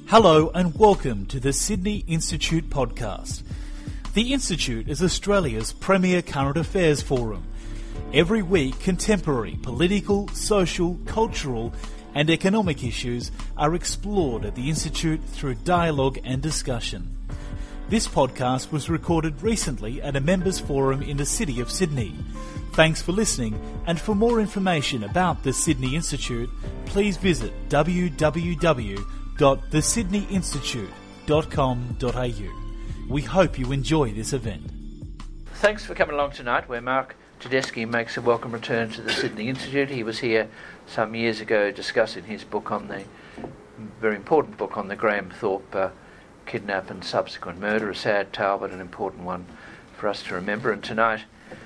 Hello and welcome to the Sydney Institute podcast. The Institute is Australia's premier current affairs forum. Every week, contemporary political, social, cultural and economic issues are explored at the Institute through dialogue and discussion. This podcast was recorded recently at a members' forum in the City of Sydney. Thanks for listening, and for more information about the Sydney Institute, please visit www.thesydneyinstitute.com.au. We hope you enjoy this event. Thanks for coming along tonight, where Mark Tedeschi makes a welcome return to the Sydney Institute. He was here some years ago discussing his book on the very important book on the Graham Thorpe kidnap and subsequent murder, a sad tale but an important one for us to remember. And tonight,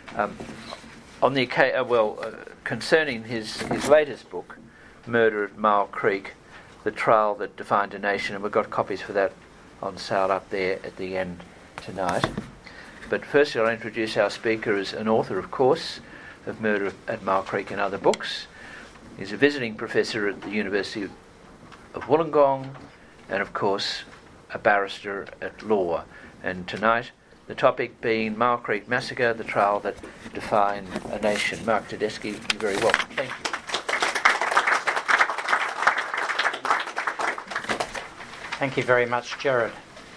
concerning his latest book, Murder at Mile Creek, the trial that defined a nation, and we've got copies for that on sale up there at the end tonight. But firstly, I'll introduce our speaker as an author, of course, of Murder at Mile Creek and other books. He's a visiting professor at the University of Wollongong and, of course, a barrister at law. And tonight, the topic being Mile Creek Massacre, the trial that defined a nation. Mark Tedeschi, you're very welcome. Thank you. Thank you very much, Gerard.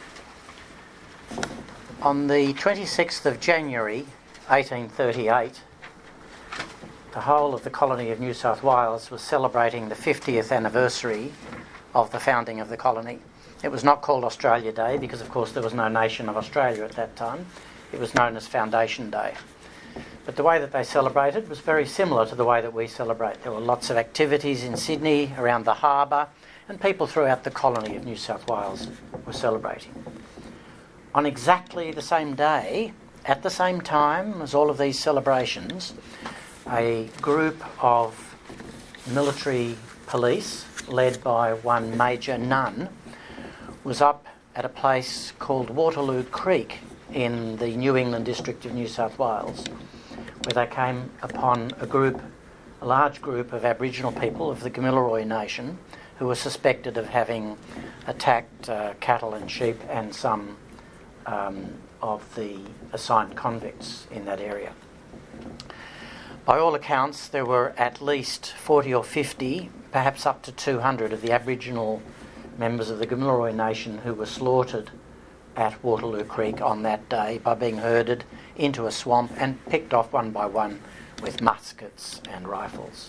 On the 26th of January 1838, the whole of the colony of New South Wales was celebrating the 50th anniversary of the founding of the colony. It was not called Australia Day because, of course, there was no nation of Australia at that time. It was known as Foundation Day. But the way that they celebrated was very similar to the way that we celebrate. There were lots of activities in Sydney, around the harbour, and people throughout the colony of New South Wales were celebrating. On exactly the same day, at the same time as all of these celebrations, a group of military police, led by one Major Nunn, was up at a place called Waterloo Creek in the New England district of New South Wales, where they came upon a large group of Aboriginal people of the Gamilaroi Nation who were suspected of having attacked cattle and sheep and some of the assigned convicts in that area. By all accounts, there were at least 40 or 50, perhaps up to 200 of the Aboriginal members of the Gamilaroi Nation who were slaughtered at Waterloo Creek on that day by being herded into a swamp and picked off one by one with muskets and rifles.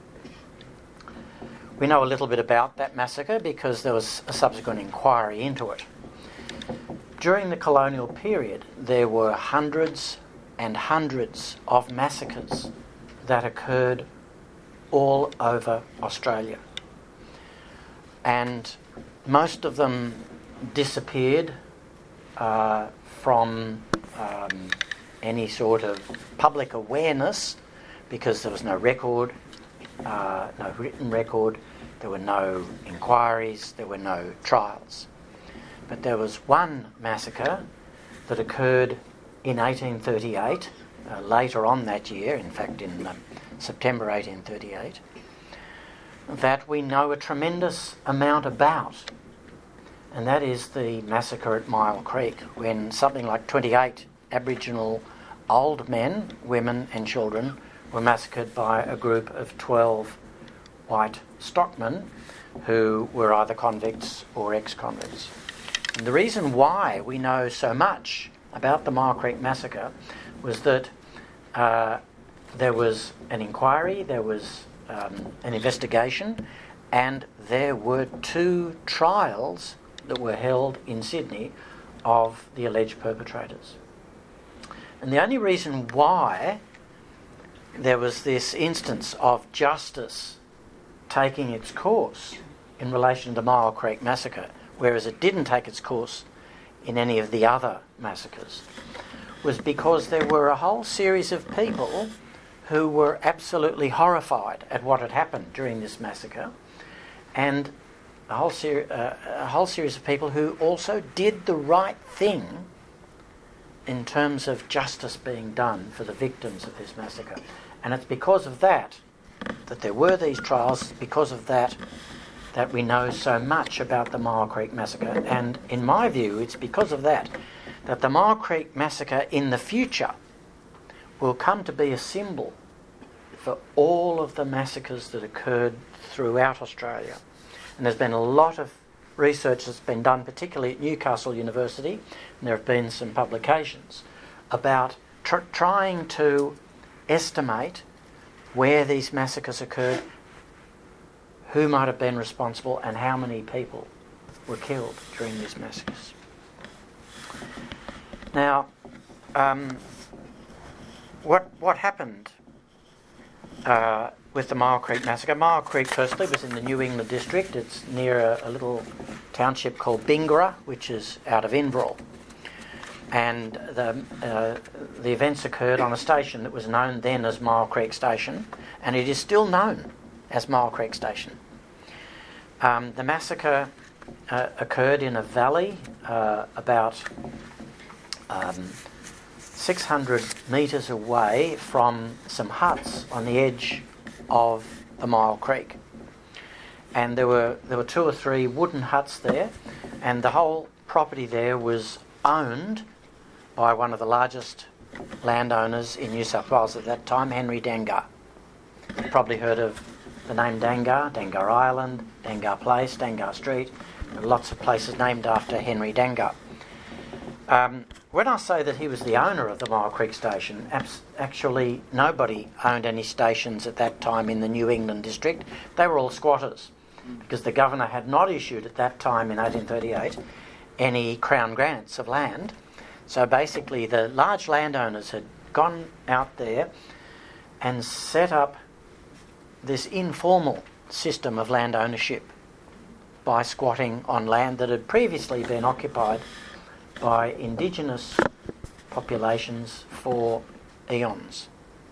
We know a little bit about that massacre because there was a subsequent inquiry into it. During the colonial period, there were hundreds and hundreds of massacres that occurred all over Australia. And most of them disappeared from any sort of public awareness because there was no record, no written record, there were no inquiries, there were no trials. But there was one massacre that occurred in 1838, later on that year, in fact in September 1838, that we know a tremendous amount about. And that is the massacre at Mile Creek, when something like 28 Aboriginal old men, women and children were massacred by a group of 12 white stockmen who were either convicts or ex-convicts. And the reason why we know so much about the Mile Creek massacre was that there was an inquiry, there was an investigation, and there were 2 trials that were held in Sydney of the alleged perpetrators. And the only reason why there was this instance of justice taking its course in relation to the Mile Creek massacre, whereas it didn't take its course in any of the other massacres, was because there were a whole series of people who were absolutely horrified at what had happened during this massacre, and a whole series of people who also did the right thing in terms of justice being done for the victims of this massacre. And it's because of that there were these trials, because of that that we know so much about the Myall Creek Massacre. And in my view, it's because of that the Myall Creek Massacre in the future will come to be a symbol for all of the massacres that occurred throughout Australia. And there's been a lot of research that's been done, particularly at Newcastle University, and there have been some publications about trying to estimate where these massacres occurred, who might have been responsible, and how many people were killed during these massacres. Now, what happened with the Myall Creek Massacre? Myall Creek, firstly, was in the New England district. It's near a little township called Bingara, which is out of Inverell. And the events occurred on a station that was known then as Myall Creek Station, and it is still known as Myall Creek Station. The massacre occurred in a valley about 600 metres away from some huts on the edge of the Myall Creek. And there were 2 or 3 wooden huts there, and the whole property there was owned by one of the largest landowners in New South Wales at that time, Henry Dangar. You've probably heard of the name Dangar, Dangar Island, Dangar Place, Dangar Street. There are lots of places named after Henry Dangar. When I say that he was the owner of the Myall Creek Station, actually nobody owned any stations at that time in the New England district. They were all squatters, because the governor had not issued at that time in 1838 any Crown grants of land. So basically the large landowners had gone out there and set up this informal system of land ownership by squatting on land that had previously been occupied by indigenous populations for eons.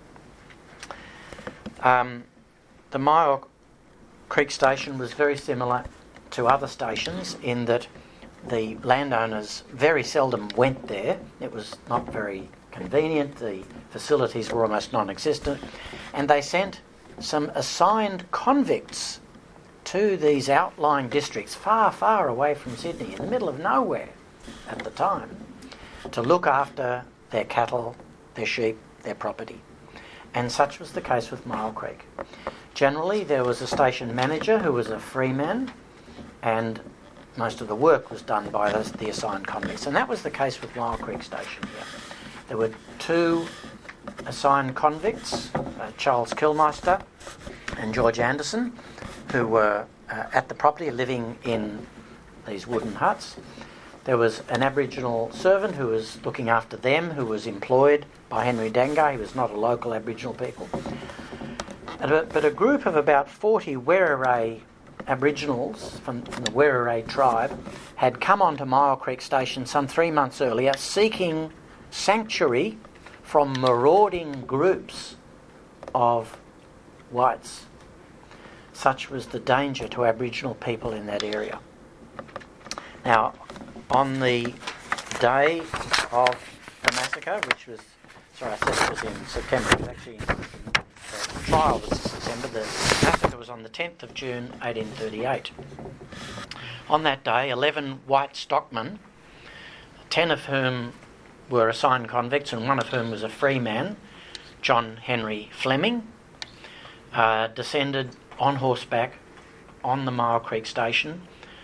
The Myall Creek Station was very similar to other stations in that the landowners very seldom went there. It was not very convenient. The facilities were almost non-existent. And they sent some assigned convicts to these outlying districts far, far away from Sydney, in the middle of nowhere at the time, to look after their cattle, their sheep, their property. And such was the case with Myall Creek. Generally, there was a station manager who was a free man, and most of the work was done by the assigned convicts. And that was the case with Myall Creek Station here. There were 2 assigned convicts, Charles Kilmeister and George Anderson, who were at the property living in these wooden huts. There was an Aboriginal servant who was looking after them, who was employed by Henry Dangar. He was not a local Aboriginal people. But a group of about 40 Werribee Aboriginals from the Werribee tribe had come onto Myall Creek Station some 3 months earlier, seeking sanctuary from marauding groups of whites. Such was the danger to Aboriginal people in that area. Now, on the day of the massacre, which was, I said it was in September, it was actually the trial was in September, the massacre was on the 10th of June 1838. On that day, 11 white stockmen, 10 of whom were assigned convicts and one of whom was a free man, John Henry Fleming, descended on horseback on the Myall Creek Station,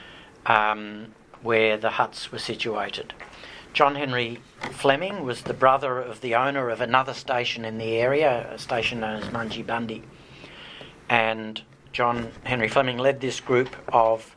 where the huts were situated. John Henry Fleming was the brother of the owner of another station in the area, a station known as Mungibundy. And John Henry Fleming led this group of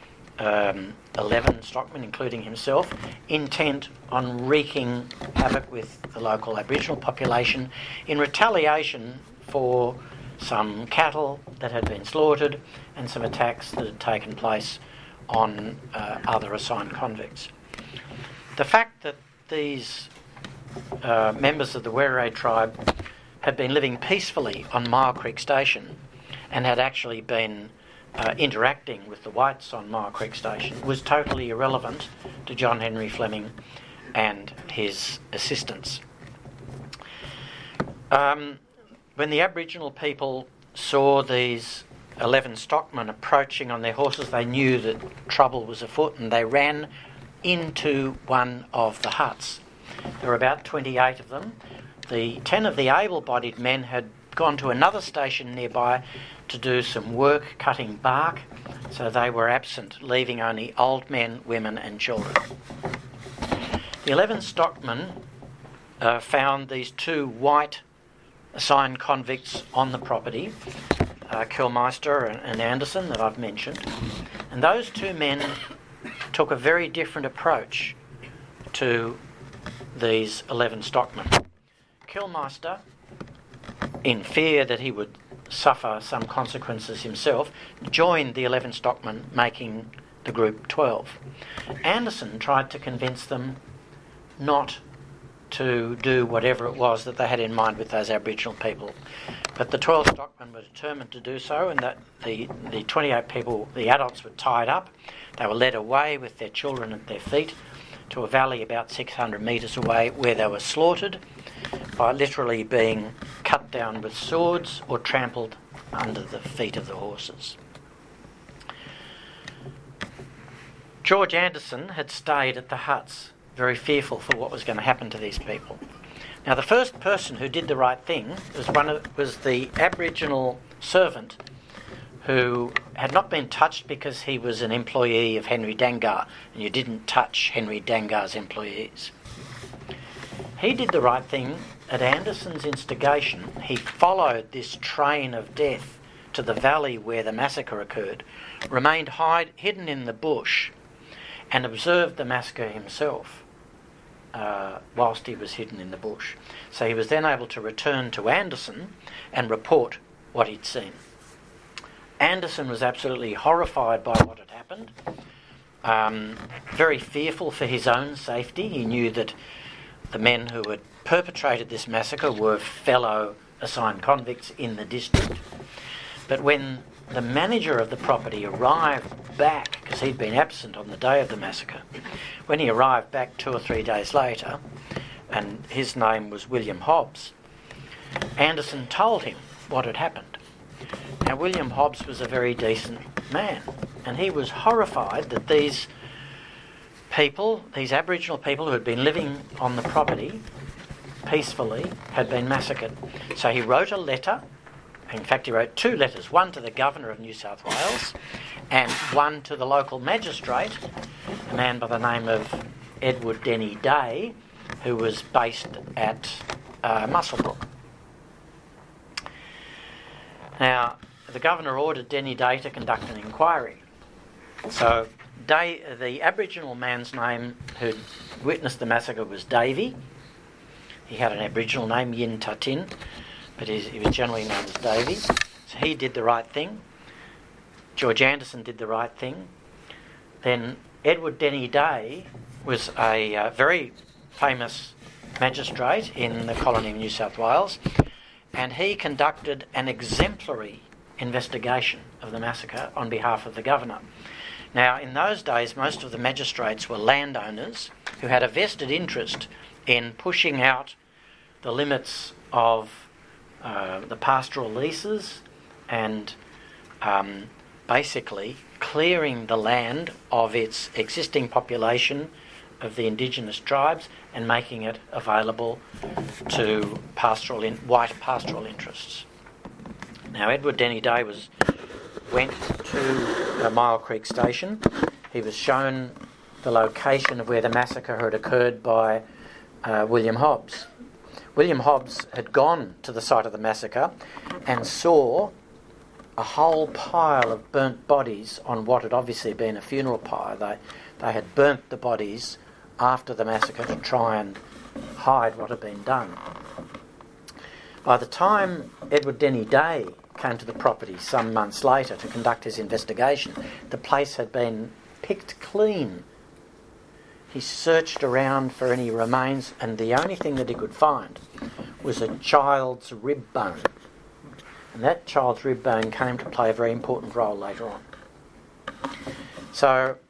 11 stockmen, including himself, intent on wreaking havoc with the local Aboriginal population in retaliation for some cattle that had been slaughtered and some attacks that had taken place on other assigned convicts. The fact that these members of the Werribee tribe had been living peacefully on Myall Creek Station and had actually been interacting with the whites on Myall Creek Station was totally irrelevant to John Henry Fleming and his assistants. When the Aboriginal people saw these 11 stockmen approaching on their horses, they knew that trouble was afoot, and they ran into one of the huts. There were about 28 of them. 10 of the able-bodied men had gone to another station nearby to do some work cutting bark, so they were absent, leaving only old men, women and children. The 11 stockmen found these 2 white assigned convicts on the property, Kilmeister and Anderson, that I've mentioned, and those 2 men took a very different approach to these 11 stockmen. Kilmeister, in fear that he would suffer some consequences himself, joined the 11 stockmen, making the group 12. Anderson tried to convince them not to do whatever it was that they had in mind with those Aboriginal people. But the 12 stockmen were determined to do so, and that the 28 people, the adults, were tied up. They were led away with their children at their feet to a valley about 600 metres away, where they were slaughtered by literally being cut down with swords or trampled under the feet of the horses. George Anderson had stayed at the huts, very fearful for what was going to happen to these people. Now, the first person who did the right thing was the Aboriginal servant who had not been touched because he was an employee of Henry Dangar, and you didn't touch Henry Dangar's employees. He did the right thing at Anderson's instigation. He followed this train of death to the valley where the massacre occurred, remained hidden in the bush, and observed the massacre himself whilst he was hidden in the bush. So he was then able to return to Anderson and report what he'd seen. Anderson was absolutely horrified by what had happened, very fearful for his own safety. He knew that the men who had perpetrated this massacre were fellow assigned convicts in the district. But when the manager of the property arrived back, because he'd been absent on the day of the massacre, when he arrived back 2 or 3 days later, and his name was William Hobbs, Anderson told him what had happened. Now, William Hobbs was a very decent man, and he was horrified that these people, these Aboriginal people who had been living on the property peacefully, had been massacred. So he wrote a letter. In fact, he wrote 2 letters, one to the Governor of New South Wales and one to the local magistrate, a man by the name of Edward Denny Day, who was based at Muswellbrook. Now, the Governor ordered Denny Day to conduct an inquiry. So Day, the Aboriginal man's name who witnessed the massacre, was Davey. He had an Aboriginal name, Yin Tatin, but he was generally known as Davey. So he did the right thing. George Anderson did the right thing. Then Edward Denny Day was a very famous magistrate in the colony of New South Wales, and he conducted an exemplary investigation of the massacre on behalf of the Governor. Now, in those days, most of the magistrates were landowners who had a vested interest in pushing out the limits of the pastoral leases and basically clearing the land of its existing population of the indigenous tribes and making it available to white pastoral interests. Now, Edward Denny Day went to Mile Creek Station. He was shown the location of where the massacre had occurred by William Hobbs. William Hobbs had gone to the site of the massacre and saw a whole pile of burnt bodies on what had obviously been a funeral pyre. They had burnt the bodies after the massacre to try and hide what had been done. By the time Edward Denny Day came to the property some months later to conduct his investigation, the place had been picked clean. He searched around for any remains, and the only thing that he could find was a child's rib bone. And that child's rib bone came to play a very important role later on. So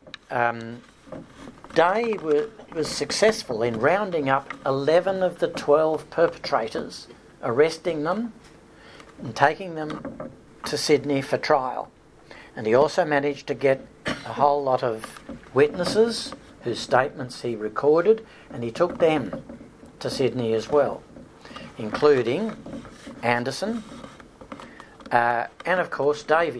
Day was successful in rounding up 11 of the 12 perpetrators, arresting them and taking them to Sydney for trial. And he also managed to get a whole lot of witnesses whose statements he recorded, and he took them to Sydney as well, including Anderson and, of course, Davey.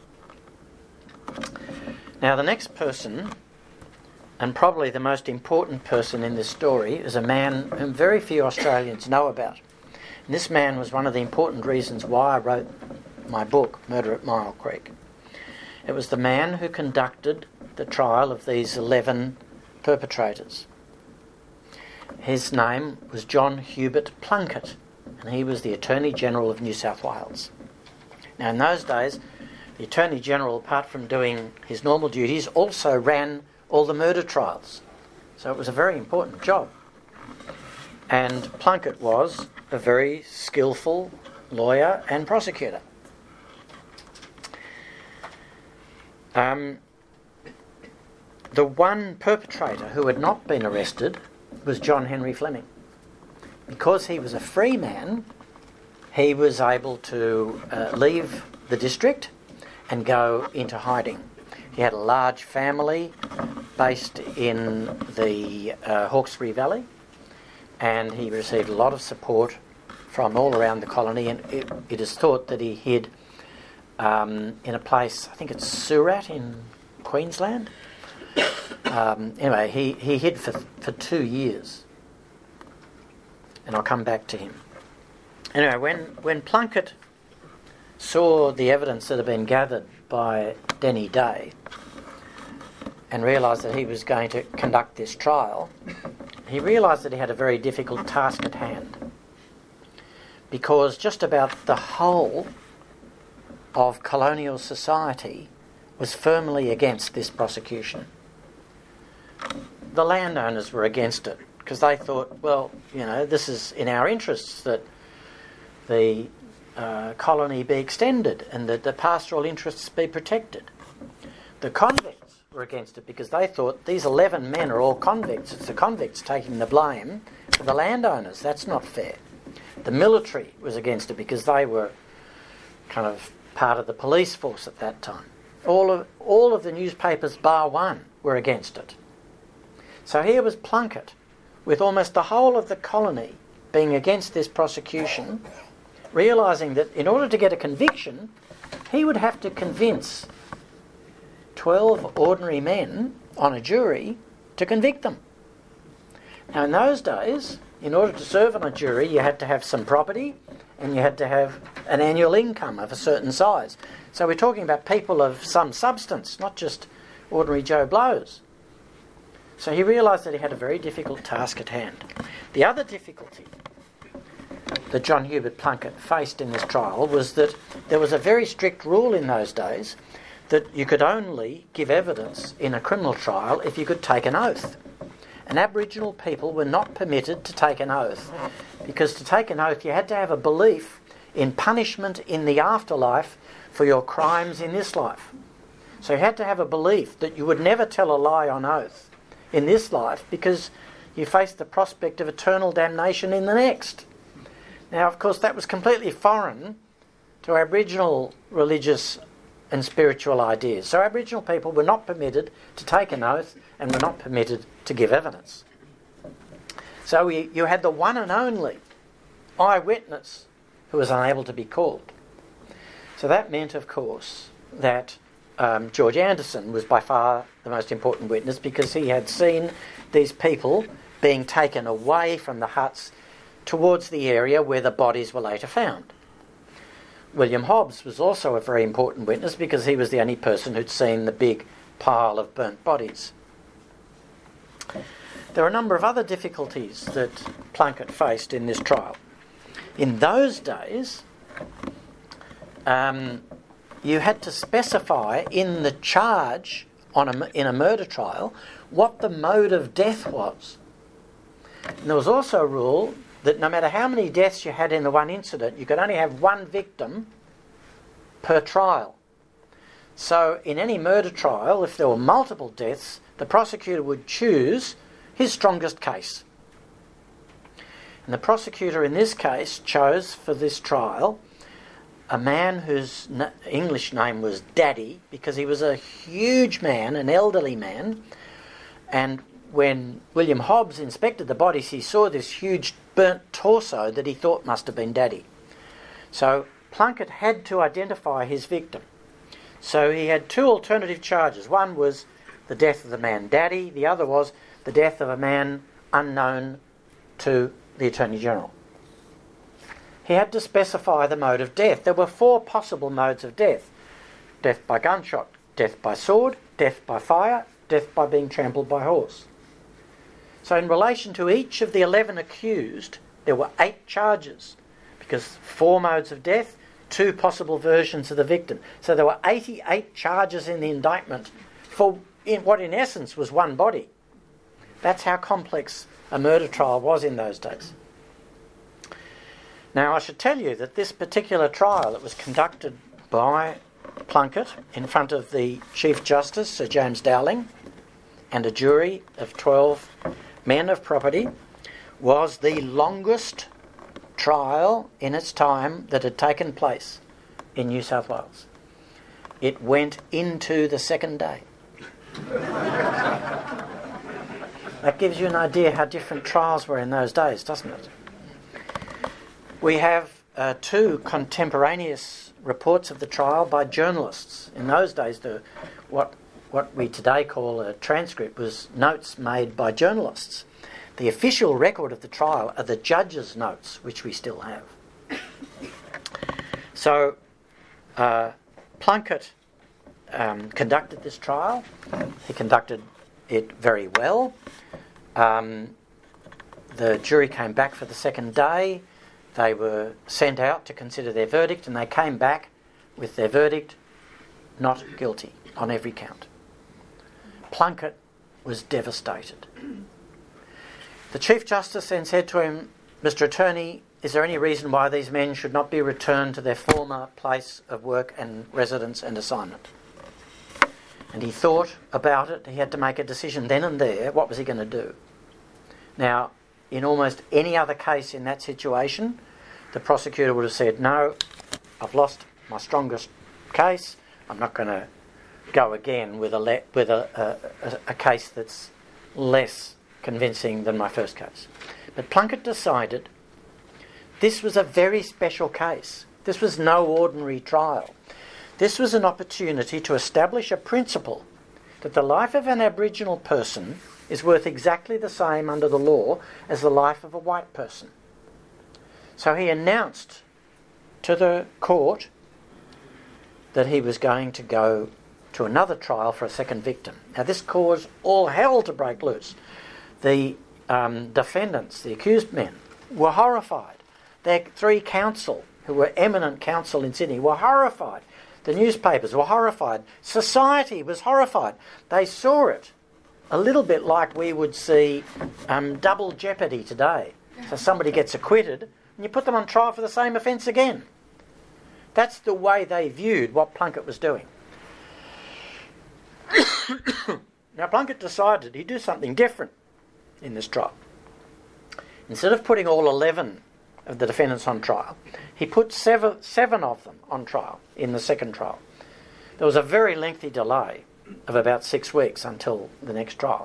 Now, the next person, and probably the most important person in this story, is a man whom very few Australians know about. And this man was one of the important reasons why I wrote my book, Murder at Myall Creek. It was the man who conducted the trial of these 11 perpetrators. His name was John Hubert Plunkett, and he was the Attorney General of New South Wales. Now, in those days, the Attorney General, apart from doing his normal duties, also ran all the murder trials. So it was a very important job. And Plunkett was a very skillful lawyer and prosecutor. The one perpetrator who had not been arrested was John Henry Fleming. Because he was a free man, he was able to leave the district and go into hiding. He had a large family based in the Hawkesbury Valley, and he received a lot of support from all around the colony, and it is thought that he hid in a place, I think it's Surat in Queensland. Anyway, he hid for 2 years, and I'll come back to him. Anyway, when Plunkett saw the evidence that had been gathered by Denny Day and realised that he was going to conduct this trial, he realised that he had a very difficult task at hand, because just about the whole of colonial society was firmly against this prosecution. The landowners were against it because they thought, well, this is in our interests that the colony be extended and that the pastoral interests be protected. The convicts were against it because they thought these 11 men are all convicts. It's the convicts taking the blame for the landowners. That's not fair. The military was against it because they were kind of part of the police force at that time. All of the newspapers bar one were against it. So here was Plunkett, with almost the whole of the colony being against this prosecution, realising that in order to get a conviction, he would have to convince 12 ordinary men on a jury to convict them. Now, in those days, in order to serve on a jury, you had to have some property and you had to have an annual income of a certain size. So we're talking about people of some substance, not just ordinary Joe Blows. So he realised that he had a very difficult task at hand. The other difficulty that John Hubert Plunkett faced in this trial was that there was a very strict rule in those days that you could only give evidence in a criminal trial if you could take an oath. And Aboriginal people were not permitted to take an oath, because to take an oath you had to have a belief in punishment in the afterlife for your crimes in this life. So you had to have a belief that you would never tell a lie on oath in this life because you faced the prospect of eternal damnation in the next. Now, of course, that was completely foreign to Aboriginal religious and spiritual ideas. So Aboriginal people were not permitted to take an oath and were not permitted to give evidence. So you had the one and only eyewitness who was unable to be called. So that meant, of course, that George Anderson was by far the most important witness, because he had seen these people being taken away from the huts towards the area where the bodies were later found. William Hobbs was also a very important witness because he was the only person who'd seen the big pile of burnt bodies. There were a number of other difficulties that Plunkett faced in this trial. In those days, you had to specify in the charge in a murder trial what the mode of death was. And there was also a rule that no matter how many deaths you had in the one incident, you could only have one victim per trial. So in any murder trial, if there were multiple deaths, the prosecutor would choose his strongest case. And the prosecutor in this case chose for this trial a man whose English name was Daddy, because he was a huge man, an elderly man, and when William Hobbs inspected the bodies, he saw this huge burnt torso that he thought must have been Daddy. So Plunkett had to identify his victim. So he had two alternative charges. One was the death of the man Daddy, the other was the death of a man unknown to the Attorney General. He had to specify the mode of death. There were 4 possible modes of death: death by gunshot, death by sword, death by fire, death by being trampled by horse. So in relation to each of the 11 accused, there were 8 charges, because 4 modes of death, 2 possible versions of the victim. So there were 88 charges in the indictment for what in essence was one body. That's how complex a murder trial was in those days. Now I should tell you that this particular trial, it was conducted by Plunkett in front of the Chief Justice, Sir James Dowling, and a jury of 12 men of property, was the longest trial in its time that had taken place in New South Wales. It went into the second day. That gives you an idea how different trials were in those days, doesn't it? We have 2 contemporaneous reports of the trial by journalists. In those days, what we today call a transcript was notes made by journalists. The official record of the trial are the judge's notes, which we still have. So Plunkett conducted this trial. He conducted it very well. The jury came back for the second day. They were sent out to consider their verdict, and they came back with their verdict, not guilty, on every count. Plunkett was devastated. The Chief Justice then said to him, "Mr. Attorney, is there any reason why these men should not be returned to their former place of work and residence and assignment?" And he thought about it. He had to make a decision then and there. What was he going to do? Now, in almost any other case in that situation, the prosecutor would have said, "No, I've lost my strongest case. I'm not going to go again with a case that's less convincing than my first case." But Plunkett decided this was a very special case. This was no ordinary trial. This was an opportunity to establish a principle that the life of an Aboriginal person is worth exactly the same under the law as the life of a white person. So he announced to the court that he was going to go to another trial for a second victim. Now this caused all hell to break loose. The defendants, the accused men, were horrified. Their 3 counsel, who were eminent counsel in Sydney, were horrified. The newspapers were horrified. Society was horrified. They saw it a little bit like we would see double jeopardy today. So somebody gets acquitted and you put them on trial for the same offence again. That's the way they viewed what Plunkett was doing. Now Plunkett decided he'd do something different in this trial. Instead of putting all 11 of the defendants on trial, he put seven of them on trial in the second trial. There was a very lengthy delay of about 6 weeks until the next trial.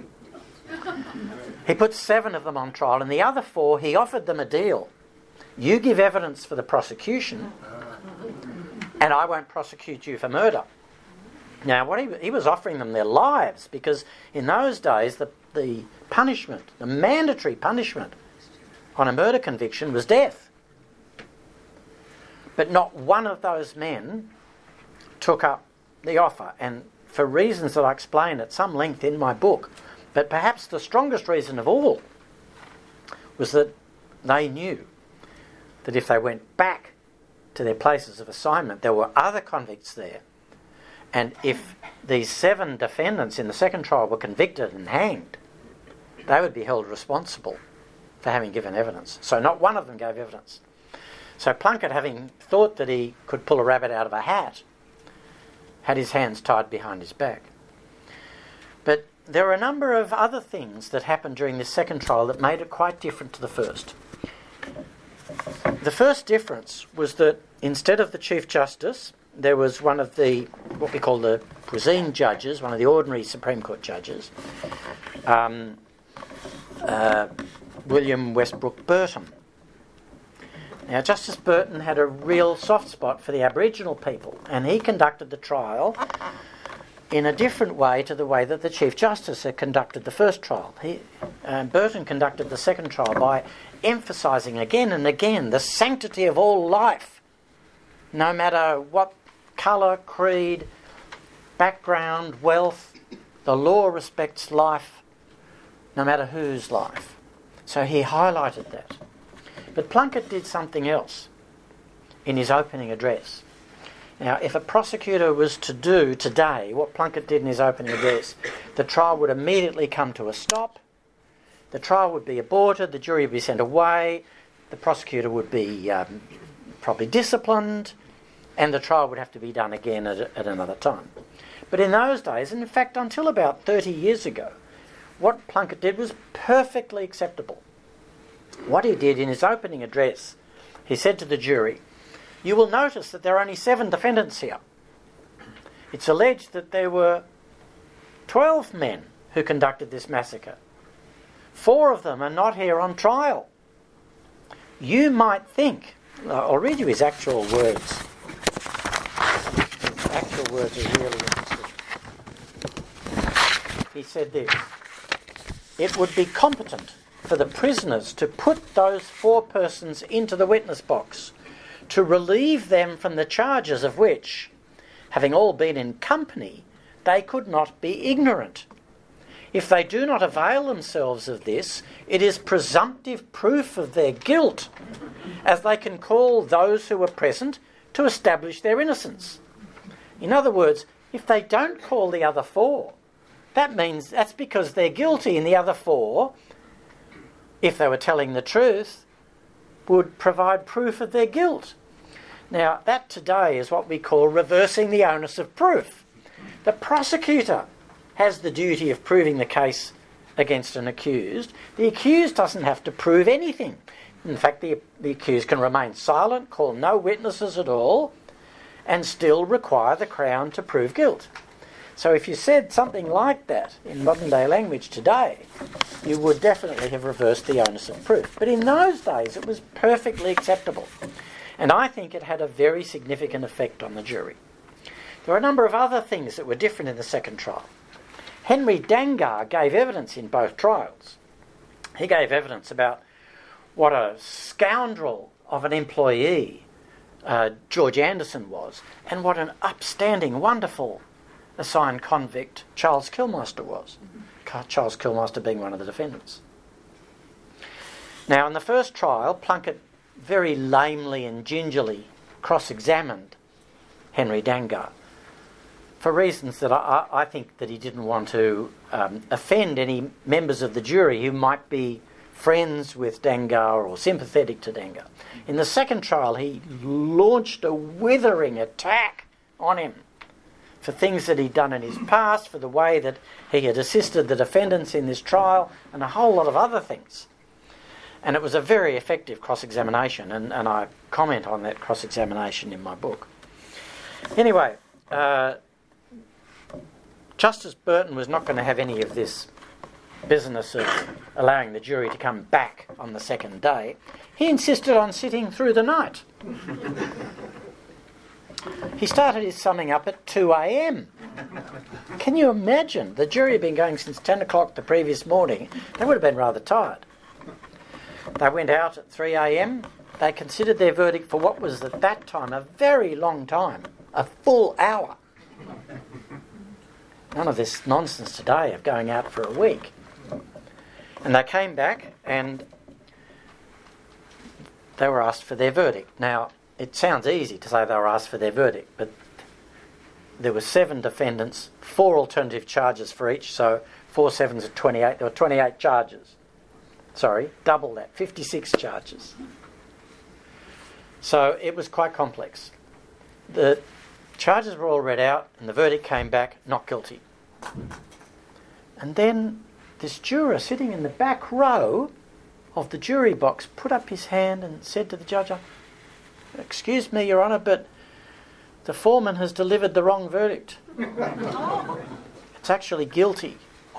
He put 7 of them on trial, and the other 4, he offered them a deal. You give evidence for the prosecution, and I won't prosecute you for murder. Now, what he was offering them their lives, because in those days the punishment, the mandatory punishment on a murder conviction was death. But not one of those men took up the offer, and for reasons that I explain at some length in my book. But perhaps the strongest reason of all was that they knew that if they went back to their places of assignment, there were other convicts there. And if these 7 defendants in the second trial were convicted and hanged, they would be held responsible for having given evidence. So not one of them gave evidence. So Plunkett, having thought that he could pull a rabbit out of a hat, had his hands tied behind his back. But there are a number of other things that happened during this second trial that made it quite different to the first. The first difference was that instead of the Chief Justice, there was one of the, what we call the cuisine judges, one of the ordinary Supreme Court judges, William Westbrook Burton. Now, Justice Burton had a real soft spot for the Aboriginal people, and he conducted the trial in a different way to the way that the Chief Justice had conducted the first trial. Burton conducted the second trial by emphasising again and again the sanctity of all life, no matter what colour, creed, background, wealth. The law respects life, no matter whose life. So he highlighted that. But Plunkett did something else in his opening address. Now, if a prosecutor was to do today what Plunkett did in his opening address, the trial would immediately come to a stop, the trial would be aborted, the jury would be sent away, the prosecutor would be probably disciplined, and the trial would have to be done again at another time. But in those days, and in fact until about 30 years ago, what Plunkett did was perfectly acceptable. What he did in his opening address, he said to the jury, "You will notice that there are only 7 defendants here. It's alleged that there were 12 men who conducted this massacre. 4 of them are not here on trial. You might think," I'll read you his actual words. His actual words are really interesting. He said this: "It would be competent for the prisoners to put those 4 persons into the witness box, to relieve them from the charges of which, having all been in company, they could not be ignorant. If they do not avail themselves of this, it is presumptive proof of their guilt, as they can call those who were present to establish their innocence." In other words, if they don't call the other 4, that means that's because they're guilty, and the other 4, if they were telling the truth, would provide proof of their guilt. Now, that today is what we call reversing the onus of proof. The prosecutor has the duty of proving the case against an accused. The accused doesn't have to prove anything. In fact, the accused can remain silent, call no witnesses at all, and still require the Crown to prove guilt. So if you said something like that in modern day language today, you would definitely have reversed the onus of proof. But in those days it was perfectly acceptable. And I think it had a very significant effect on the jury. There were a number of other things that were different in the second trial. Henry Dangar gave evidence in both trials. He gave evidence about what a scoundrel of an employee George Anderson was, and what an upstanding, wonderful assigned convict Charles Kilmaster was. Charles Kilmaster being one of the defendants. Now, in the first trial, Plunkett very lamely and gingerly cross-examined Henry Dangar for reasons that I think that he didn't want to offend any members of the jury who might be friends with Dangar or sympathetic to Dangar. In the second trial, he launched a withering attack on him for things that he'd done in his past, for the way that he had assisted the defendants in this trial, and a whole lot of other things. And it was a very effective cross-examination, and I comment on that cross-examination in my book. Anyway, Justice Burton was not going to have any of this business of allowing the jury to come back on the second day. He insisted on sitting through the night. He started his summing up at 2 a.m. Can you imagine? The jury had been going since 10 o'clock the previous morning. They would have been rather tired. They went out at 3 a.m. They considered their verdict for what was at that time a very long time, a full hour. None of this nonsense today of going out for a week. And they came back and they were asked for their verdict. Now, it sounds easy to say they were asked for their verdict, but there were 7 defendants, 4 alternative charges for each, so 4 7s are 28. There were 28 charges. Sorry, double that, 56 charges. So it was quite complex. The charges were all read out and the verdict came back, not guilty. And then this juror sitting in the back row of the jury box put up his hand and said to the judge, "Excuse me, Your Honour, but the foreman has delivered the wrong verdict. It's actually guilty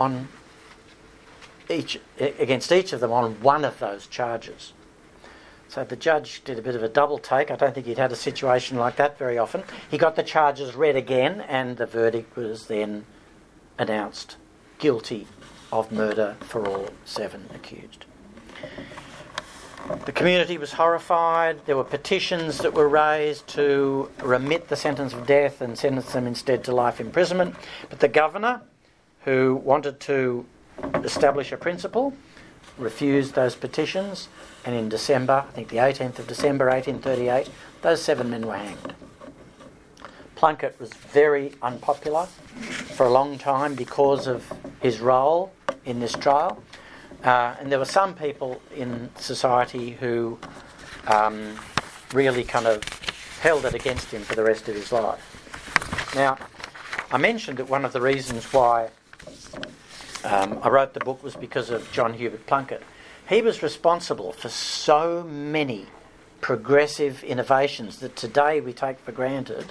against each of them on one of those charges." So the judge did a bit of a double take. I don't think he'd had a situation like that very often. He got the charges read again, and the verdict was then announced: guilty of murder for all 7 accused. The community was horrified. There were petitions that were raised to remit the sentence of death and sentence them instead to life imprisonment. But the governor, who wanted to establish a principle, refused those petitions, and in December, I think the 18th of December 1838, those 7 men were hanged. Plunkett was very unpopular for a long time because of his role in this trial. And there were some people in society who really kind of held it against him for the rest of his life. Now, I mentioned that one of the reasons why I wrote the book was because of John Hubert Plunkett. He was responsible for so many progressive innovations that today we take for granted.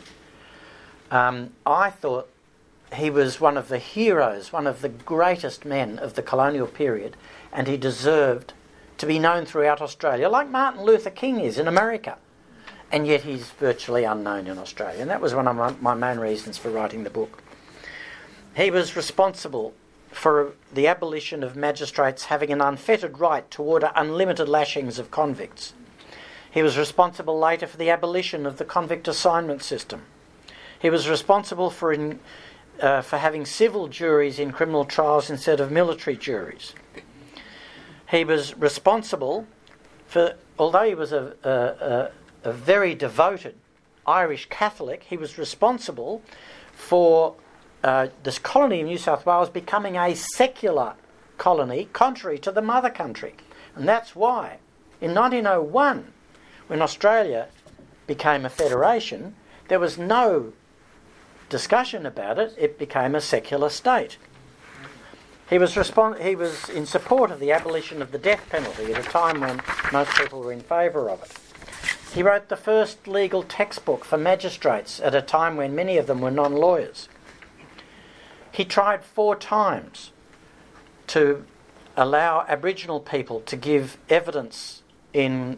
I thought he was one of the heroes, one of the greatest men of the colonial period, and he deserved to be known throughout Australia, like Martin Luther King is in America. And yet he's virtually unknown in Australia. And that was one of my main reasons for writing the book. He was responsible for the abolition of magistrates having an unfettered right to order unlimited lashings of convicts. He was responsible later for the abolition of the convict assignment system. He was responsible for having civil juries in criminal trials instead of military juries. He was responsible for, although he was a very devoted Irish Catholic, he was responsible for this colony of New South Wales becoming a secular colony contrary to the mother country. And that's why in 1901, when Australia became a federation, there was no discussion about it. It became a secular state. He was in support of the abolition of the death penalty at a time when most people were in favour of it. He wrote the first legal textbook for magistrates at a time when many of them were non-lawyers. He tried 4 times to allow Aboriginal people to give evidence in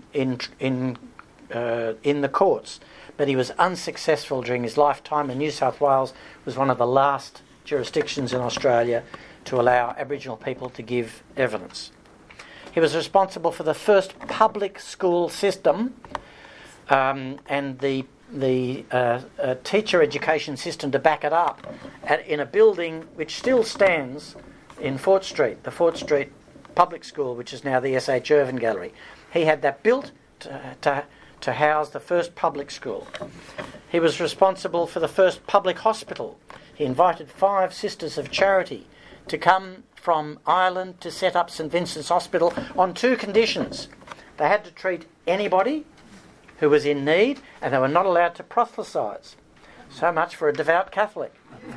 the courts, but he was unsuccessful during his lifetime, and New South Wales was one of the last jurisdictions in Australia to allow Aboriginal people to give evidence. He was responsible for the first public school system and the teacher education system to back it up in a building which still stands in Fort Street, the Fort Street Public School, which is now the S.H. Irvine Gallery. He had that built to house the first public school. He was responsible for the first public hospital. He invited 5 Sisters of Charity to come from Ireland to set up St Vincent's Hospital on 2 conditions. They had to treat anybody who was in need, and they were not allowed to proselytise. So much for a devout Catholic.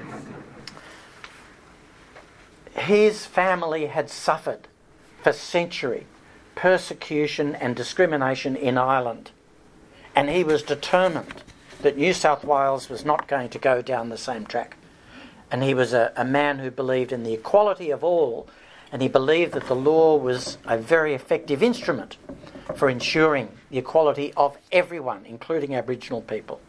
His family had suffered for centuries persecution and discrimination in Ireland, and he was determined that New South Wales was not going to go down the same track. And he was a man who believed in the equality of all, and he believed that the law was a very effective instrument for ensuring the equality of everyone, including Aboriginal people.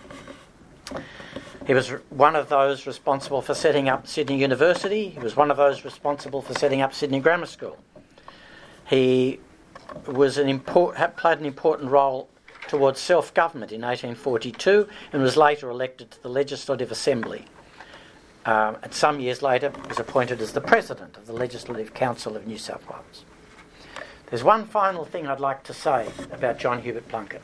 He was one of those responsible for setting up Sydney University. He was one of those responsible for setting up Sydney Grammar School. He was played an important role towards self-government in 1842 and was later elected to the Legislative Assembly. And some years later was appointed as the President of the Legislative Council of New South Wales. There's one final thing I'd like to say about John Hubert Plunkett.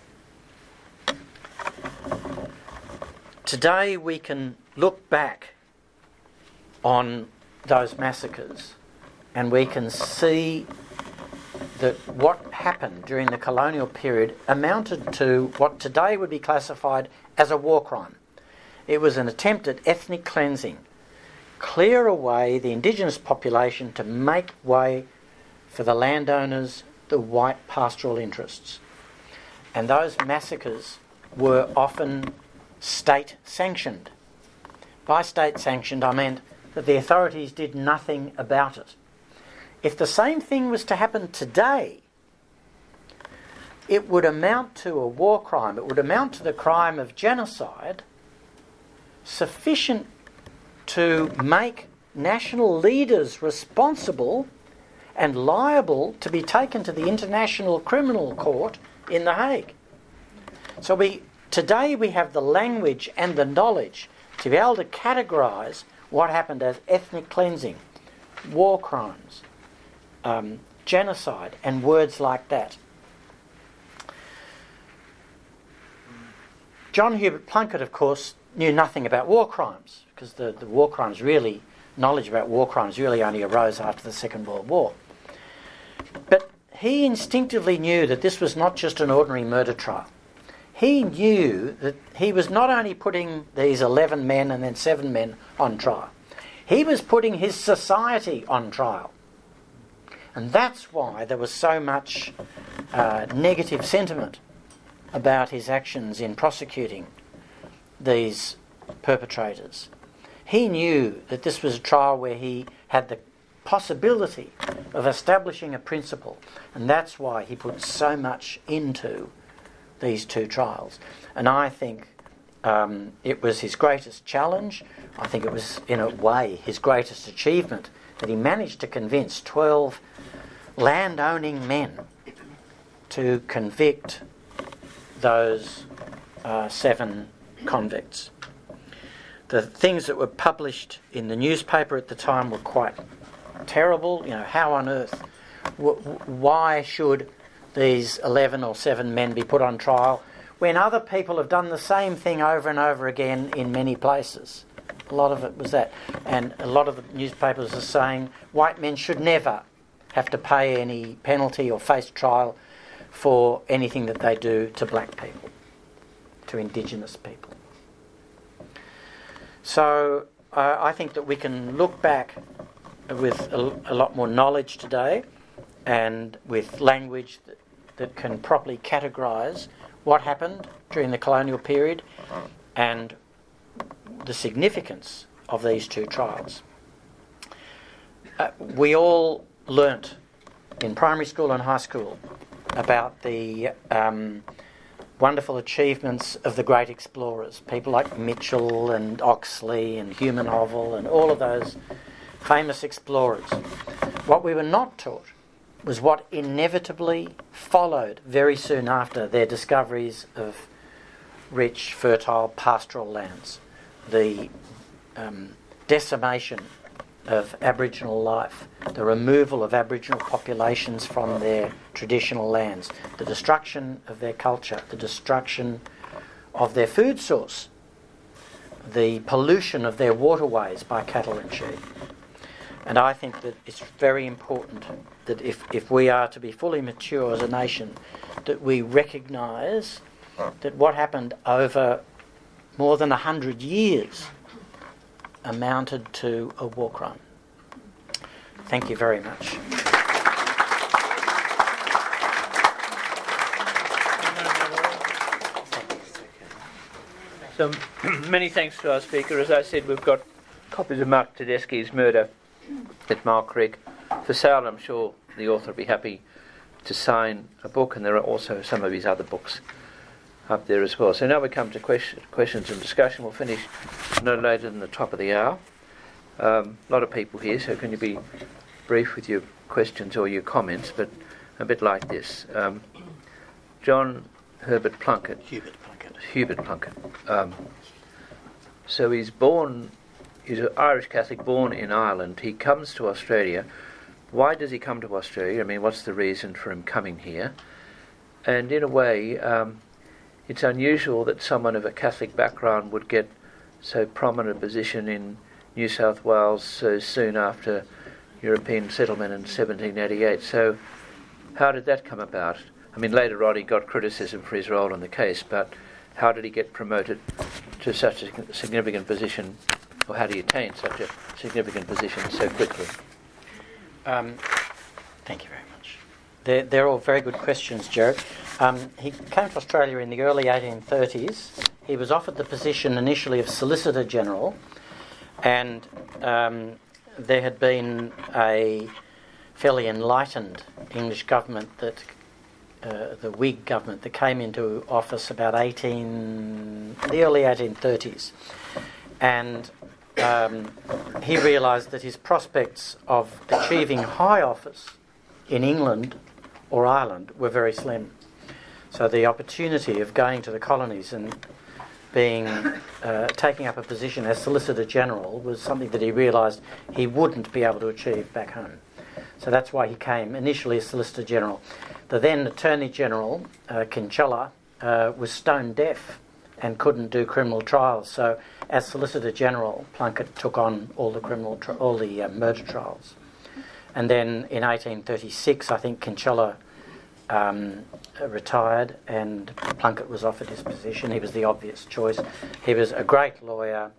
Today we can look back on those massacres and we can see that what happened during the colonial period amounted to what today would be classified as a war crime. It was an attempt at ethnic cleansing, clear away the indigenous population to make way for the landowners the white pastoral interests. And those massacres were often state-sanctioned. By state-sanctioned, I meant that the authorities did nothing about it. If the same thing was to happen today, it would amount to a war crime. It would amount to the crime of genocide, sufficient to make national leaders responsible and liable to be taken to the International Criminal Court in The Hague. So today we have the language and the knowledge to be able to categorise what happened as ethnic cleansing, war crimes, genocide, and words like that. John Hubert Plunkett, of course, knew nothing about war crimes, because the war crimes really, knowledge about war crimes really only arose after the Second World War. But he instinctively knew that this was not just an ordinary murder trial. He knew that he was not only putting these 11 men and then 7 men on trial, he was putting his society on trial. And that's why there was so much negative sentiment about his actions in prosecuting these perpetrators. He knew that this was a trial where he had the possibility of establishing a principle, and that's why he put so much into these 2 trials. And I think it was his greatest challenge. I think it was, in a way, his greatest achievement that he managed to convince 12 land-owning men to convict those 7 convicts. The things that were published in the newspaper at the time were quite terrible. You know, how on earth, why should these 11 or 7 men be put on trial when other people have done the same thing over and over again in many places? A lot of it was that. And a lot of the newspapers are saying white men should never have to pay any penalty or face trial for anything that they do to black people, to Indigenous people. So I think that we can look back with a lot more knowledge today and with language that can properly categorise what happened during the colonial period and the significance of these 2 trials. We all learnt in primary school and high school about the wonderful achievements of the great explorers, people like Mitchell and Oxley and Human Hovell and all of those famous explorers. What we were not taught was what inevitably followed very soon after their discoveries of rich, fertile pastoral lands, the decimation of Aboriginal life, the removal of Aboriginal populations from their traditional lands, the destruction of their culture, the destruction of their food source, the pollution of their waterways by cattle and sheep. And I think that it's very important that if we are to be fully mature as a nation, that we recognise that what happened over more than 100 years amounted to a war crime. Thank you very much. So many thanks to our speaker. As I said, we've got copies of Mark Tedeschi's Murder at Mile Creek for sale. I'm sure the author will be happy to sign a book, and there are also some of his other books up there as well. So now we come to questions and discussion. We'll finish no later than the top of the hour. A lot of people here, so can you be brief with your questions or your comments, but a bit like this. John Hubert Plunkett. Hubert Plunkett. So he's an Irish Catholic born in Ireland. He comes to Australia. Why does he come to Australia? I mean, what's the reason for him coming here? And in a way, it's unusual that someone of a Catholic background would get so prominent a position in New South Wales so soon after European settlement in 1788. So how did that come about? I mean, later on he got criticism for his role in the case, but how did he get promoted to such a significant position, or how did he attain such a significant position so quickly? Thank you very much. they're all very good questions, Jared. He came to Australia in the early 1830s. He was offered the position initially of Solicitor General, and there had been a fairly enlightened English government that the Whig government that came into office about the early 1830s, and he realised that his prospects of achieving high office in England or Ireland were very slim. So the opportunity of going to the colonies and taking up a position as Solicitor General was something that he realised he wouldn't be able to achieve back home. So that's why he came initially as Solicitor General. The then Attorney General, Kinsella, was stone deaf and couldn't do criminal trials. So as Solicitor General, Plunkett took on all the murder trials. And then in 1836, I think Kinsella retired and Plunkett was offered his position. He was the obvious choice. He was a great lawyer.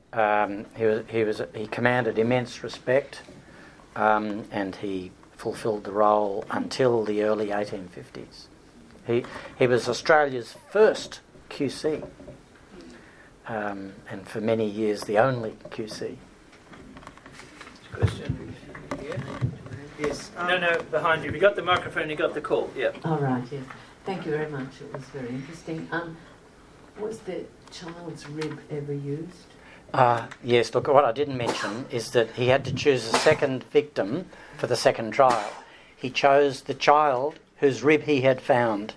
He commanded immense respect, and he fulfilled the role until the early 1850s. He was Australia's first QC, and for many years the only QC. Question? Yeah? Yes. No, behind you. You got the microphone, you got the call. Yeah. All right, yes. Thank you very much. It was very interesting. Was the child's rib ever used? Yes, look, what I didn't mention is that he had to choose a second victim for the second trial. He chose the child whose rib he had found.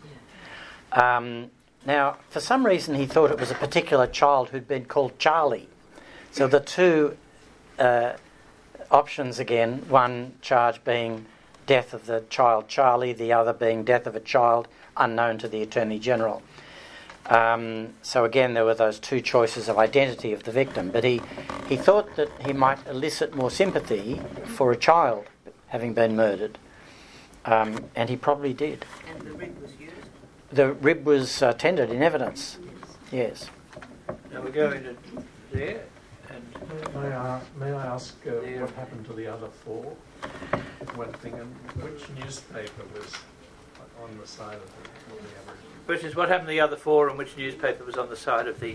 Now, for some reason, he thought it was a particular child who'd been called Charlie. So the two options again, one charge being death of the child Charlie, the other being death of a child unknown to the Attorney General. So again, there were those two choices of identity of the victim, but he thought that he might elicit more sympathy for a child having been murdered, and he probably did. And the rib was used? The rib was tendered in evidence, yes. Now we go into there. May I ask what happened to the other four? One thing, and which newspaper was on the side of the Aboriginal? Question is, what happened to the other four, and which newspaper was on the side of the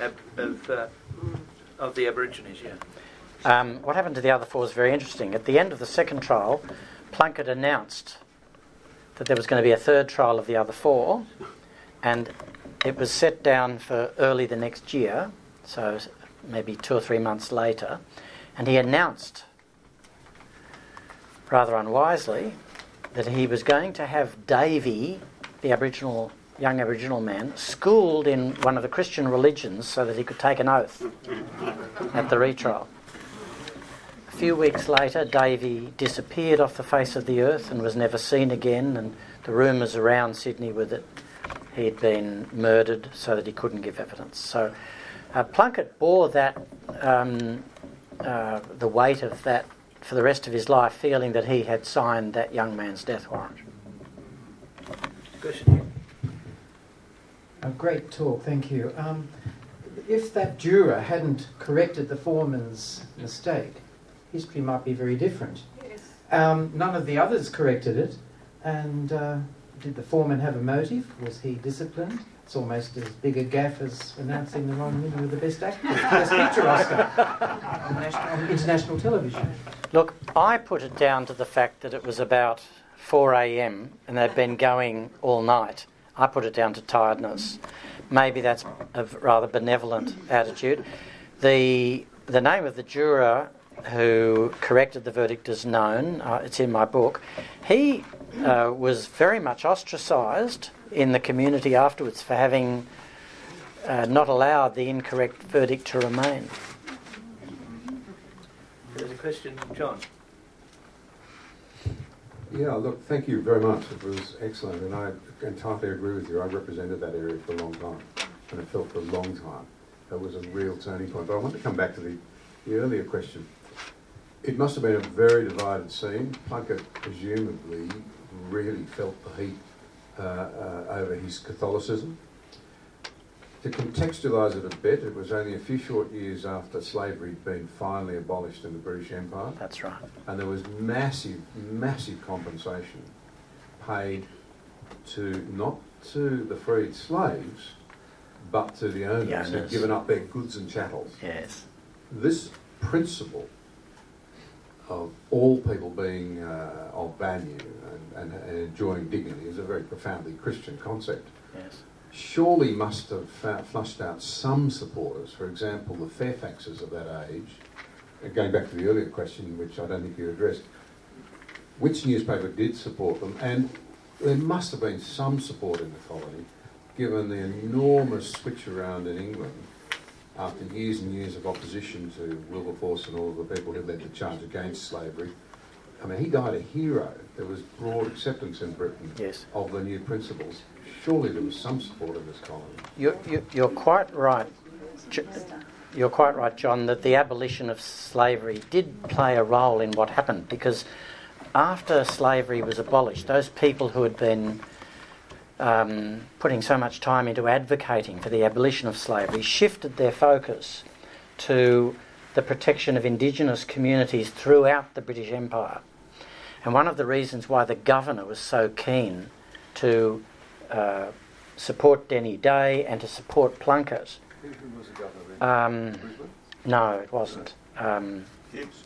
Aborigines? Yeah. What happened to the other four is very interesting. At the end of the second trial, Plunkett announced that there was going to be a third trial of the other four, and it was set down for early the next year, so maybe 2 or 3 months later, and he announced, rather unwisely, that he was going to have Davey, the young Aboriginal man, schooled in one of the Christian religions so that he could take an oath at the retrial. A few weeks later, Davey disappeared off the face of the earth and was never seen again, and the rumours around Sydney were that he had been murdered so that he couldn't give evidence. So Plunkett bore that, the weight of that for the rest of his life, feeling that he had signed that young man's death warrant. Question. A great talk, thank you. If that juror hadn't corrected the foreman's mistake, history might be very different. Yes. None of the others corrected it, and did the foreman have a motive? Was he disciplined? It's almost as big a gaffe as announcing the wrong winner of the Best Picture Oscar on international television. Look, I put it down to the fact that it was about 4 a.m. and they'd been going all night. I put it down to tiredness. Maybe that's a rather benevolent attitude. The name of the juror who corrected the verdict is known. It's in my book. He was very much ostracised in the community afterwards for having not allowed the incorrect verdict to remain. There's a question, John. Yeah, look, thank you very much. It was excellent, and I entirely agree with you. I represented that area for a long time, and it felt for a long time that was a real turning point. But I want to come back to the earlier question. It must have been a very divided scene. Plunkett presumably really felt the heat over his Catholicism. To contextualise it a bit, it was only a few short years after slavery had been finally abolished in the British Empire. That's right. And there was massive, massive compensation paid to not to the freed slaves, but to the owners who'd given up their goods and chattels. Yes. This principle of all people being of value and enjoying dignity is a very profoundly Christian concept. Yes. Surely must have flushed out some supporters. For example, the Fairfaxes of that age, going back to the earlier question, which I don't think you addressed, which newspaper did support them? And there must have been some support in the colony, given the enormous switch around in England after years and years of opposition to Wilberforce and all of the people who led the charge against slavery. I mean, he died a hero. There was broad acceptance in Britain of the new principles. Surely there was some support in this colony. You're quite right. You're quite right, John, that the abolition of slavery did play a role in what happened, because after slavery was abolished, those people who had been putting so much time into advocating for the abolition of slavery shifted their focus to the protection of indigenous communities throughout the British Empire. And one of the reasons why the governor was so keen to support Denny Day and to support Plunkett. Who was the governor then? No, it wasn't. Gibbs.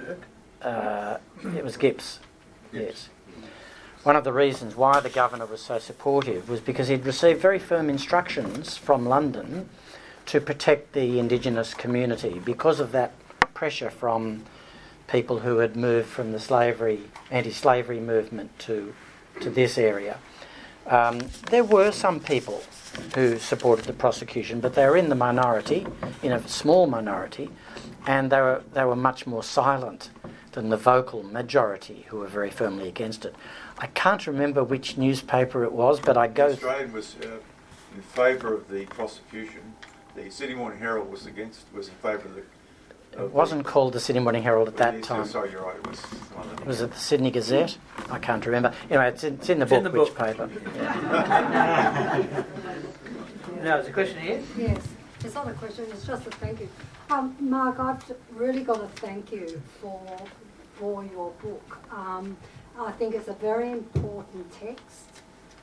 It was Gibbs. Yes. One of the reasons why the governor was so supportive was because he'd received very firm instructions from London to protect the indigenous community because of that pressure from people who had moved from the anti-slavery movement to this area. There were some people who supported the prosecution, but they were in the minority, in a small minority, and they were much more silent than the vocal majority who were very firmly against it. I can't remember which newspaper it was, but I go... The Australian was in favour of the prosecution. The Sydney Morning Herald was in favour of the... It wasn't called the Sydney Morning Herald at that time. Sorry, you're right. Was it the Sydney Gazette? I can't remember. Anyway, it's in the book. Which paper? Yeah. Now, there's a question here. Yes, it's not a question, it's just a thank you. Mark, I've really got to thank you for your book. I think it's a very important text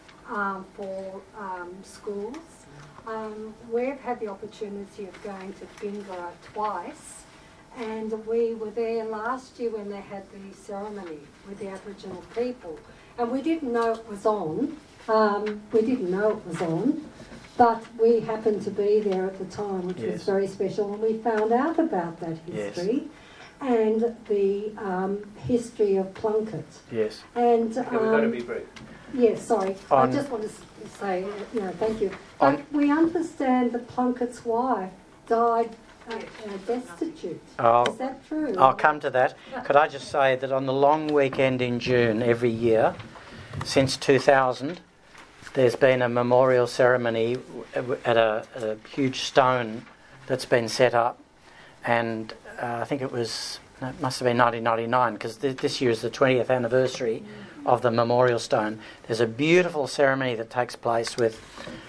for schools. We've had the opportunity of going to Bingara twice, and we were there last year when they had the ceremony with the Aboriginal people, and we didn't know it was on. But we happened to be there at the time, which was very special, and we found out about that history and the history of Plunkett. Yes. And we've got to be brief. Yes, sorry. I just want to say, thank you. But we understand that Plunkett's wife died destitute. Is that true? I'll come to that. Could I just say that on the long weekend in June every year, since 2000, there's been a memorial ceremony at a huge stone that's been set up, and I think it must have been 1999, because this year is the 20th anniversary of the memorial stone. There's a beautiful ceremony that takes place with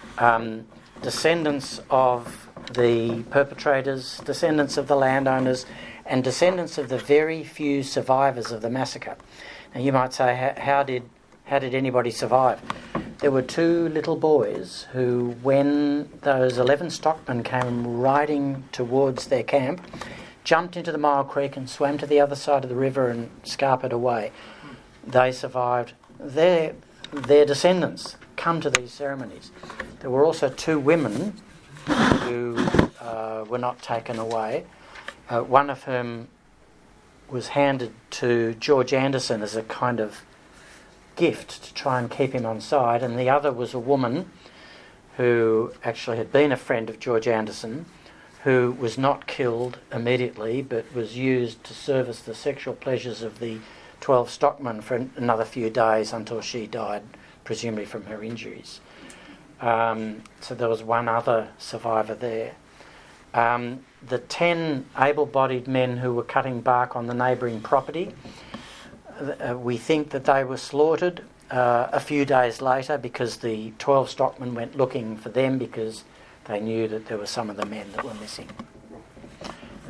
descendants of the perpetrators, descendants of the landowners, and descendants of the very few survivors of the massacre. Now you might say, how did anybody survive? There were two little boys who, when those 11 stockmen came riding towards their camp, jumped into the Mile Creek and swam to the other side of the river and scarpered away. They survived. Their descendants come to these ceremonies. There were also two women who were not taken away, one of whom was handed to George Anderson as a kind of gift to try and keep him on side, and the other was a woman who actually had been a friend of George Anderson, who was not killed immediately but was used to service the sexual pleasures of the 12 stockmen for another few days until she died, presumably from her injuries. So there was one other survivor there. The 10 able-bodied men who were cutting bark on the neighbouring property, we think that they were slaughtered a few days later because the 12 stockmen went looking for them because they knew that there were some of the men that were missing.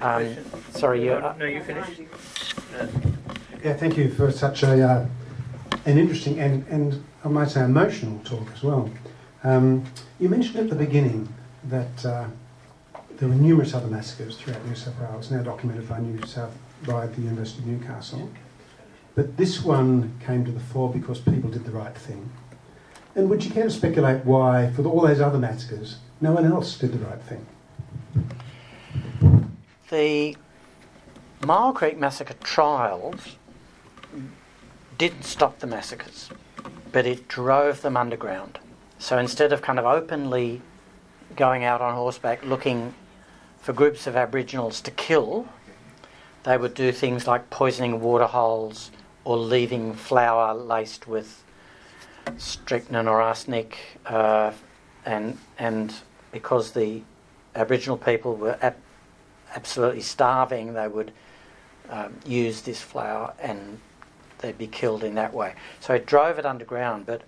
Sorry, you... No, you finished. Yeah, thank you for such a an interesting and I might say emotional talk as well. You mentioned at the beginning that there were numerous other massacres throughout New South Wales, now documented by the University of Newcastle. But this one came to the fore because people did the right thing. And would you care to speculate why, for all those other massacres, no one else did the right thing? The Mile Creek Massacre trials didn't stop the massacres, but it drove them underground. So instead of kind of openly going out on horseback looking for groups of Aboriginals to kill, they would do things like poisoning waterholes or leaving flour laced with strychnine or arsenic, and because the Aboriginal people were absolutely starving, they would use this flour and they'd be killed in that way. So it drove it underground. But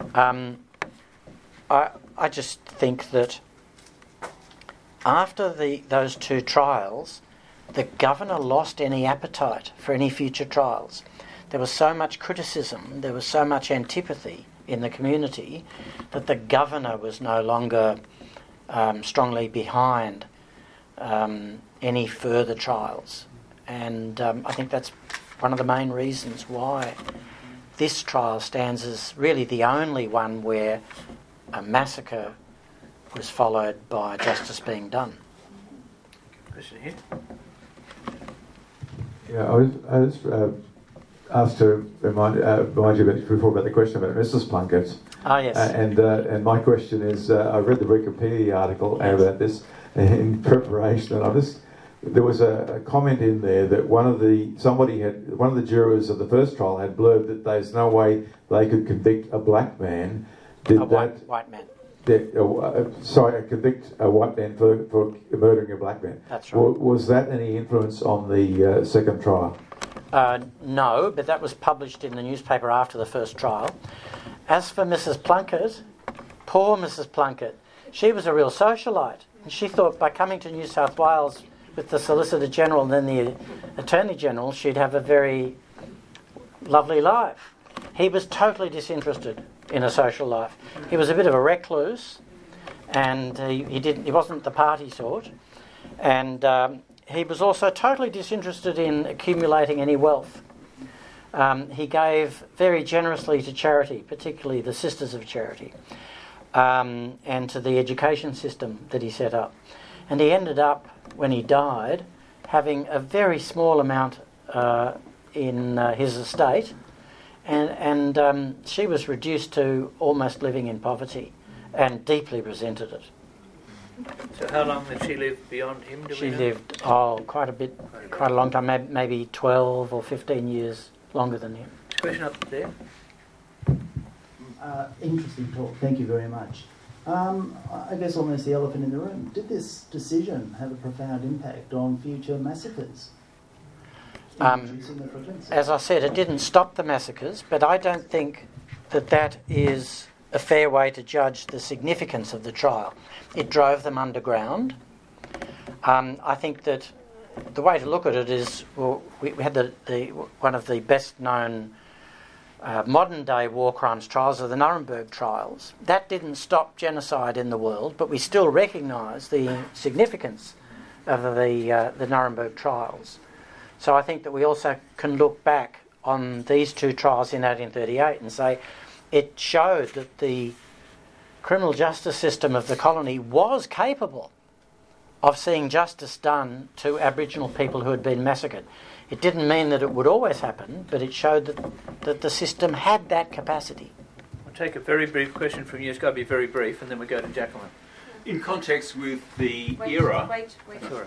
I just think that after those two trials, the governor lost any appetite for any future trials. There was so much criticism, there was so much antipathy in the community that the governor was no longer strongly behind any further trials. And I think that's one of the main reasons why this trial stands as really the only one where a massacre was followed by justice being done. Question here. Yeah, I was asked to remind you before about the question about Mrs. Plunkett. Ah, yes. And my question is, I read the Wikipedia article about this in preparation, and there was a comment in there that one of the jurors of the first trial had blurbed that there's no way they could convict a black man. White man. Convict a white man for murdering a black man. That's right. Was that any influence on the second trial? No, but that was published in the newspaper after the first trial. As for Mrs. Plunkett, poor Mrs. Plunkett, she was a real socialite. And she thought by coming to New South Wales with the Solicitor General and then the Attorney General, she'd have a very lovely life. He was totally disinterested in a social life. He was a bit of a recluse, and he wasn't the party sort, and he was also totally disinterested in accumulating any wealth. He gave very generously to charity, particularly the Sisters of Charity, and to the education system that he set up. And he ended up, when he died, having a very small amount in his estate, and she was reduced to almost living in poverty and deeply resented it. So how long did she live beyond him? She lived quite a long time, maybe 12 or 15 years longer than him. Question up there. Interesting talk. Thank you very much. I guess almost the elephant in the room. Did this decision have a profound impact on future massacres? As I said, it didn't stop the massacres, but I don't think that is a fair way to judge the significance of the trial. It drove them underground. I think that the way to look at it is, well, we had one of the best known modern day war crimes trials are the Nuremberg trials. That didn't stop genocide in the world, but we still recognise the significance of the Nuremberg trials. So I think that we also can look back on these two trials in 1838 and say it showed that the criminal justice system of the colony was capable of seeing justice done to Aboriginal people who had been massacred. It didn't mean that it would always happen, but it showed that the system had that capacity. I'll take a very brief question from you. It's got to be very brief, and then we go to Jacqueline. In context with the era... Wait. Sorry.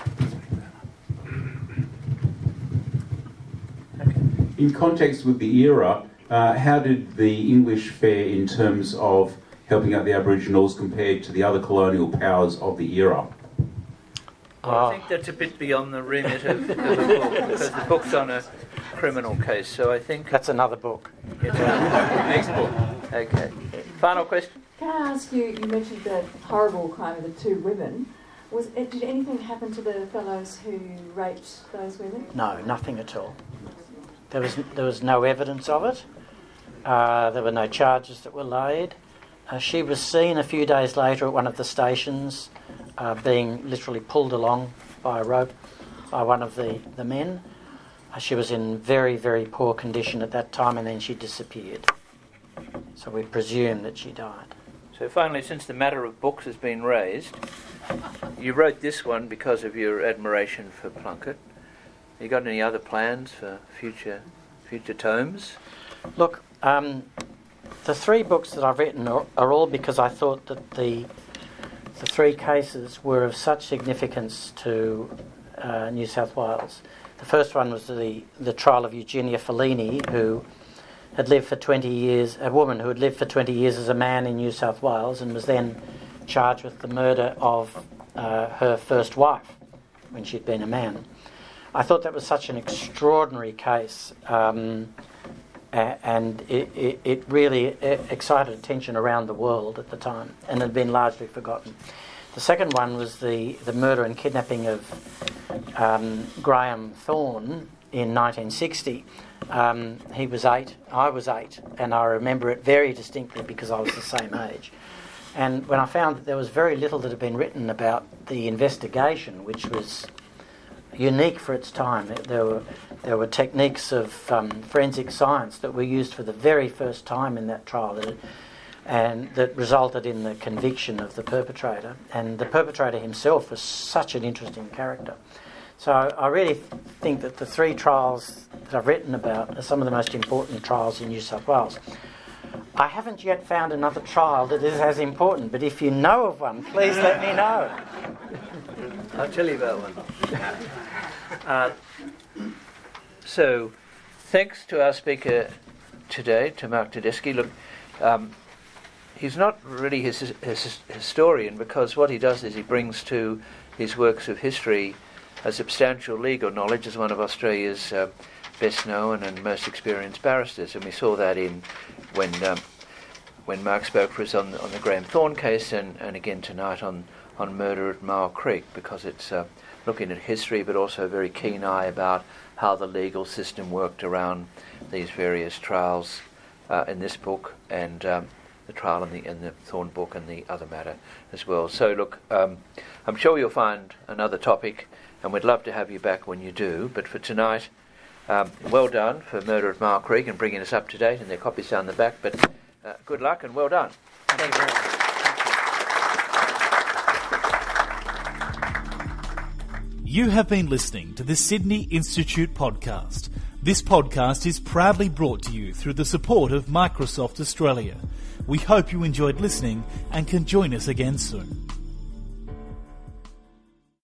In context with the era, how did the English fare in terms of helping out the Aboriginals compared to the other colonial powers of the era? Well, I think that's a bit beyond the remit of the book, because the book's on a criminal case, so I think... That's another book. Next book. Okay. Final question? Can I ask you, you mentioned the horrible crime of the two women. Did anything happen to the fellows who raped those women? No, nothing at all. There was no evidence of it. There were no charges that were laid. She was seen a few days later at one of the stations being literally pulled along by a rope by one of the men. She was in very, very poor condition at that time, and then she disappeared. So we presume that she died. So finally, since the matter of books has been raised, you wrote this one because of your admiration for Plunkett. You got any other plans for future tomes? Look, the 3 books that I've written are all because I thought that the 3 cases were of such significance to New South Wales. The first one was the trial of Eugenia Fellini, who had lived for 20 years, a woman who had lived for 20 years as a man in New South Wales and was then charged with the murder of her first wife when she'd been a man. I thought that was such an extraordinary case, and it really excited attention around the world at the time and had been largely forgotten. The second one was the murder and kidnapping of Graham Thorne in 1960. He was 8, I was 8, and I remember it very distinctly because I was the same age. And when I found that there was very little that had been written about the investigation, which was unique for its time, there were techniques of forensic science that were used for the very first time in that trial, and that resulted in the conviction of the perpetrator. And the perpetrator himself was such an interesting character. So I really think that the 3 trials that I've written about are some of the most important trials in New South Wales. I haven't yet found another trial that is as important, but if you know of one, please let me know. I'll tell you about one. So, thanks to our speaker today, to Mark Tedeschi. Look, he's not really his historian, because what he does is he brings to his works of history a substantial legal knowledge as one of Australia's best known and most experienced barristers, and we saw that in when Mark spoke for us on the Graham Thorne case, and again tonight on Murder at Mile Creek, because it's looking at history but also a very keen eye about how the legal system worked around these various trials in this book, and the trial in the Thorne book and the other matter as well. So look, I'm sure you'll find another topic, and we'd love to have you back when you do. But for tonight, well done for Murder at Mile Creek and bringing us up to date, and their copies down the back. But good luck and well done. Thank you very much. You have been listening to the Sydney Institute podcast. This podcast is proudly brought to you through the support of Microsoft Australia. We hope you enjoyed listening and can join us again soon.